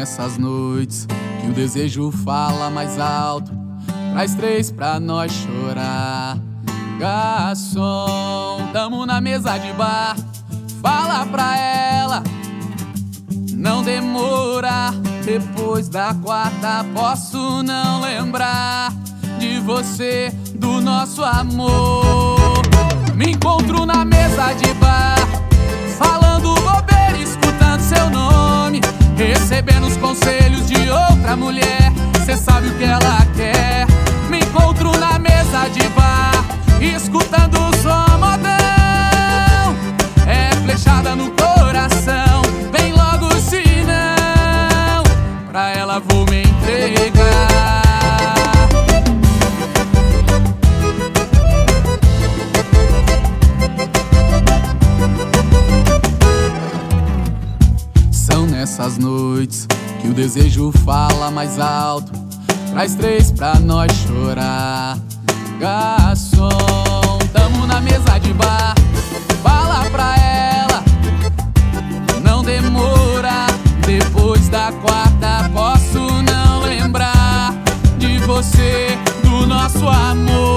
nessas noites que o desejo fala mais alto. Traz 3 pra nós chorar. Garçom, tamo na mesa de bar. Fala pra ela não demora. Depois da 4ª posso não lembrar de você, do nosso amor. Me encontro na mesa de bar, falando bobeira, escutando seu nome, recebendo os conselhos de outra mulher. Cê sabe o que ela quer. Me encontro na mesa de bar, escutando o som modão. É flechada no coração, vem logo senão pra ela vou me entregar. São nessas noites que o desejo fala mais alto. Traz 3 pra nós chorar. Garçom, tamo na mesa de bar. Fala pra ela não demora. Depois da 4ª posso não lembrar de você, do nosso amor.